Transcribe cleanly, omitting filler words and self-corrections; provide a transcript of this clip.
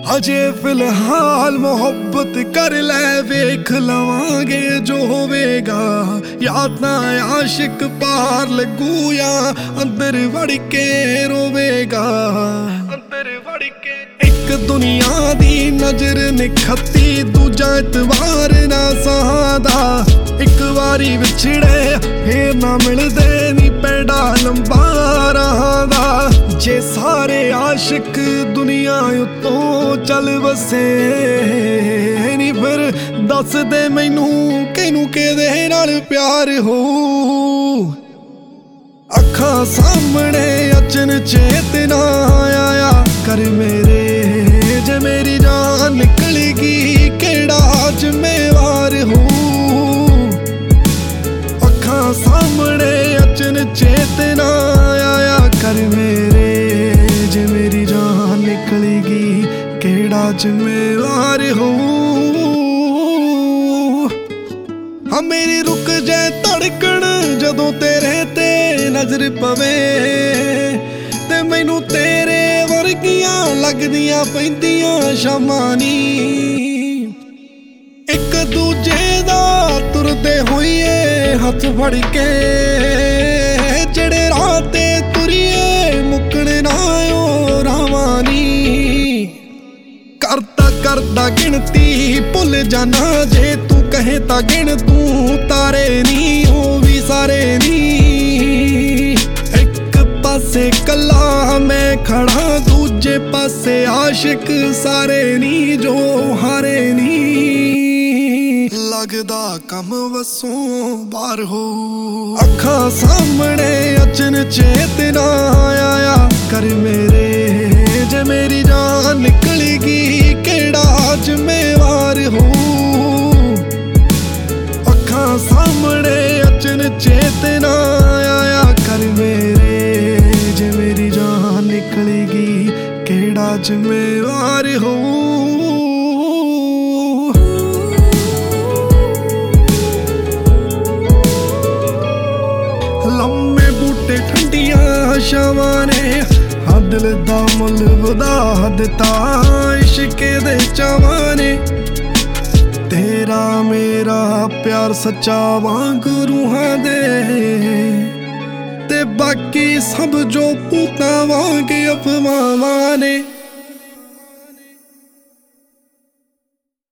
अजे फिलहाल मोहब्बत कर ले, वेख लवांगे जो होवेगा। या तां आशिक पार लगू या अंदर वड़ के रोवेगा। अंदर वड़ के एक दुनिया दी नजर निखती, दूजा इतवार ना सहादा। एक वारी विछड़े फिर ना मिलदे नी पैड़ा लंबा रहादा। जे सारे आशिक दुनिया उत्तों चल बसे नी, फिर दस दे मैनू किनू किहदे नाल प्यार हो। अखां सामने अचन चेत ना आया कर मेरे, जे मेरी जान निकलगी केड़ा जिम्मेवार हो। अखां सामने अचन चेत ना आया कर मेरे, जे मेरी जान निकलगी केड़ा जिम्मेवार हो। हाँ मेरी रुक जाए धड़कन जदों तेरे ते नजर पवे, ते मैनू तेरे वर्गियां लगदियां पैंदियां शामां नी। एक दूजे दा तुरदे होइए हथ फड़ के, जेड़े राह ते तुरिए मुकण ना ओ रावां नी। करता करता गिनती भुल जाना, जे तू कहे ता गिन तू तारे नी हो भी सारे नी। एक पासे कला मैं खड़ा, दूजे पासे आशिक सारे नी जो हारे नी। लगदा कम वसों बार हो। अखां सामने अचन चेत ना आया कर मेरे, जे मेरी जान निकलगी केड़ा जिम्मेवार हो। अखां सामने अचन चेत ना आया कर मेरे, जे मेरी जान निकलगी केड़ा जिम्मेवार हो। लम्मे बूटे ठंडियां छावां ने, हाँ दिल दा मुल वधा दिता इश्के दे चावां ने। तेरा मेरा प्यार सच्चा वांग रूहां दे, ते बाकी सब जो पूतां वांग अफवाहां ने।